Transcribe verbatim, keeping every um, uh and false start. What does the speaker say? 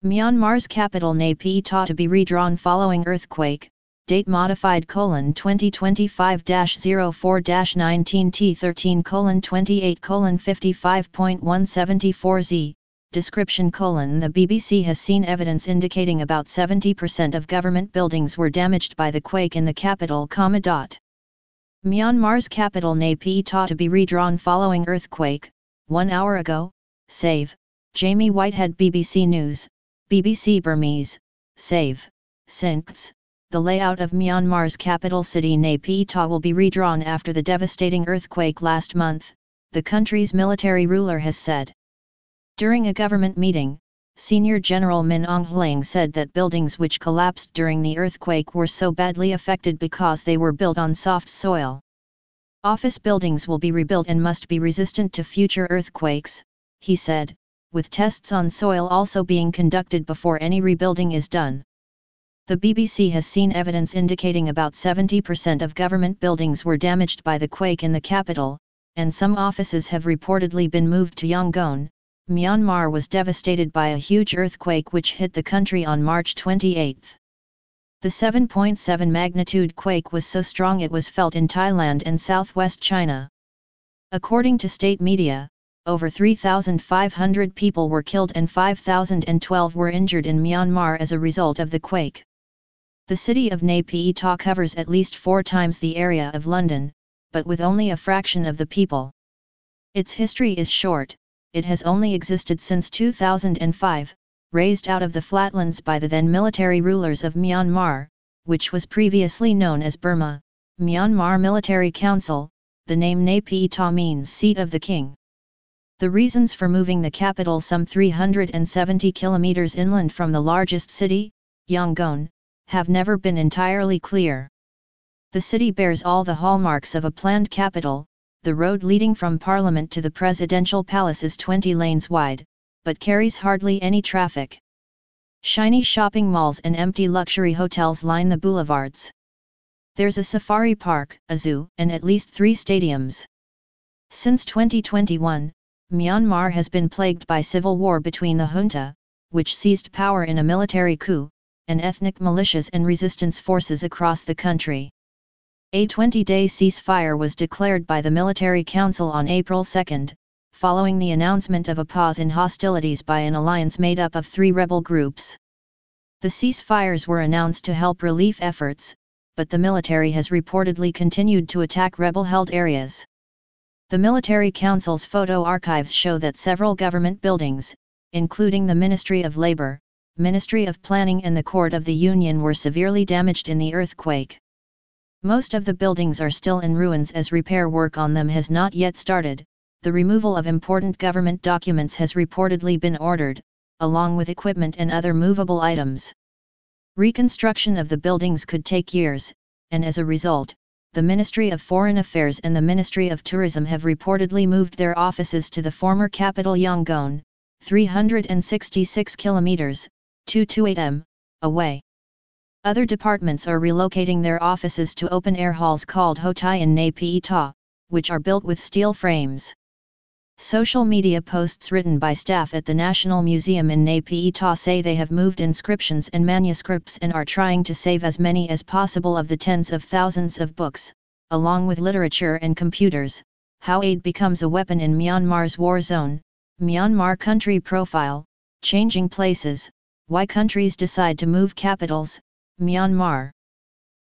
Myanmar's capital Nay Pyi Taw to be redrawn following earthquake, date modified colon twenty twenty-five dash oh four dash nineteen T thirteen colon twenty-eight colon fifty-five point one seventy-four Z, description colon the B B C has seen evidence indicating about seventy percent of government buildings were damaged by the quake in the capital, comma dot. Myanmar's capital Nay Pyi Taw to be redrawn following earthquake, one hour ago, save, Jamie Whitehead B B C News, B B C Burmese, save, since, the layout of Myanmar's capital city Nay Pyi Taw will be redrawn after the devastating earthquake last month, the country's military ruler has said. During a government meeting, Senior General Min Aung Hlaing said that buildings which collapsed during the earthquake were so badly affected because they were built on soft soil. Office buildings will be rebuilt and must be resistant to future earthquakes, he said, with tests on soil also being conducted before any rebuilding is done. The B B C has seen evidence indicating about seventy percent of government buildings were damaged by the quake in the capital, and some offices have reportedly been moved to Yangon. Myanmar was devastated by a huge earthquake which hit the country on March twenty-eighth. The seven point seven magnitude quake was so strong it was felt in Thailand and southwest China. According to state media, over three thousand five hundred people were killed and five thousand twelve were injured in Myanmar as a result of the quake. The city of Nay Pyi Taw covers at least four times the area of London, but with only a fraction of the people. Its history is short. It has only existed since two thousand five, raised out of the flatlands by the then military rulers of Myanmar, which was previously known as Burma. Myanmar Military Council. The name Nay Pyi Taw means seat of the king. The reasons for moving the capital some three hundred seventy kilometers inland from the largest city, Yangon, have never been entirely clear. The city bears all the hallmarks of a planned capital. The road leading from Parliament to the presidential palace is twenty lanes wide, but carries hardly any traffic. Shiny shopping malls and empty luxury hotels line the boulevards. There's a safari park, a zoo, and at least three stadiums. Since twenty twenty-one, Myanmar has been plagued by civil war between the junta, which seized power in a military coup, and ethnic militias and resistance forces across the country. A twenty-day ceasefire was declared by the Military Council on April second, following the announcement of a pause in hostilities by an alliance made up of three rebel groups. The ceasefires were announced to help relief efforts, but the military has reportedly continued to attack rebel-held areas. The Military Council's photo archives show that several government buildings, including the Ministry of Labour, Ministry of Planning and the Court of the Union, were severely damaged in the earthquake. Most of the buildings are still in ruins as repair work on them has not yet started. The removal of important government documents has reportedly been ordered, along with equipment and other movable items. Reconstruction of the buildings could take years, and as a result, the Ministry of Foreign Affairs and the Ministry of Tourism have reportedly moved their offices to the former capital Yangon, three hundred sixty-six kilometers, two hundred twenty-eight miles, away. Other departments are relocating their offices to open-air halls called Hotai in Nay Pyi Taw, which are built with steel frames. Social media posts written by staff at the National Museum in Nay Pyi Taw say they have moved inscriptions and manuscripts and are trying to save as many as possible of the tens of thousands of books, along with literature and computers. How aid becomes a weapon in Myanmar's war zone. Myanmar country profile, changing places, why countries decide to move capitals. Myanmar